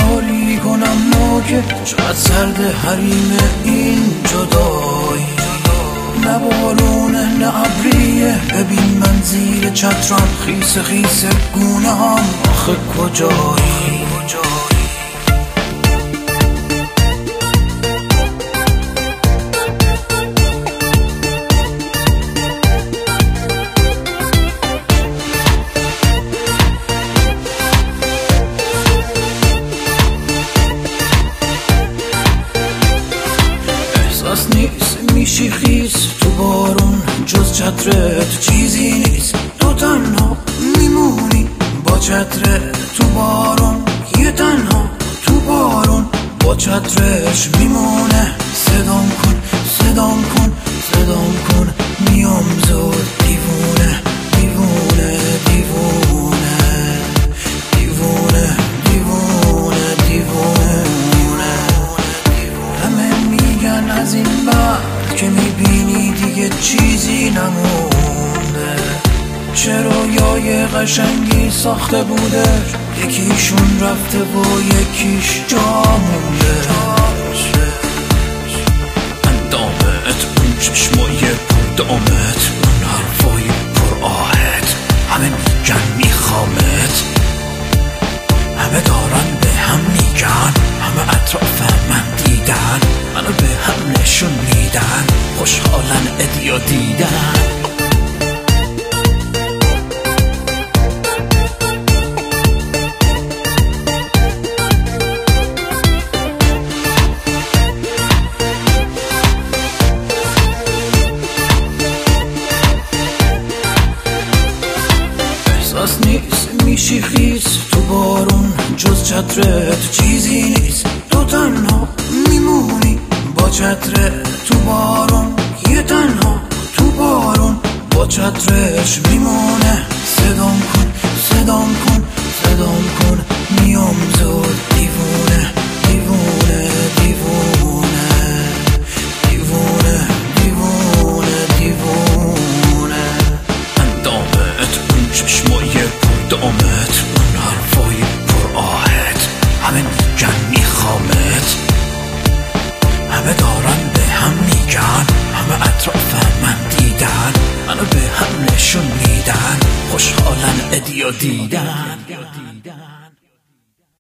کاری کنم ما که چقدر سرد حریم این جدایی، نه بارونه نه ابریه، ببین من زیر چترم خیس خیس گونه هم، آخه کجایی؟ احساس نیست میشی خیس تو بارون، جز چترت چیزی نیست، تو تنها میمونی با چترت تو بارون، یه تنها تو بارون با چترش میمونه. صدام کن صدام کن صدام کن، میام زود، دیوونه دیوونه دیوونه دیوونه دیوونه دیوونه. همه میگن از این بعد که میبینی دیگه چیزی نمونده، چرا یای قشنگی ساخته بوده، یکیشون رفته و یکیش جا مونده. اندامت، اون چشمای پردامت، اون حرفای پر آهت، همه میگن میخوامت، همه دارن به هم میگن، همه اطراف من دیدن، منو به هم نشون میدن، خوشحالن ادیا دیدن. احساس نیست میشی خیس تو بارون، جز چترت چیزی نیست، تو تنها میمونی با چترت تو بارون، یه تنها تو بارون با چترش میمونه. صدام کن صدام کن صدام کن، میام زود، دیوونه دیوونه دیوونه دیوونه دیوونه دیوونه. اندامت، اون چشمای پردامت، اون حرفای پر آهت، همه میگن میخوامت، همه دارن به هم میگن، همه اطراف من دیدن، منو به هم نشون میدن، خوشحالن ادیا دیدن.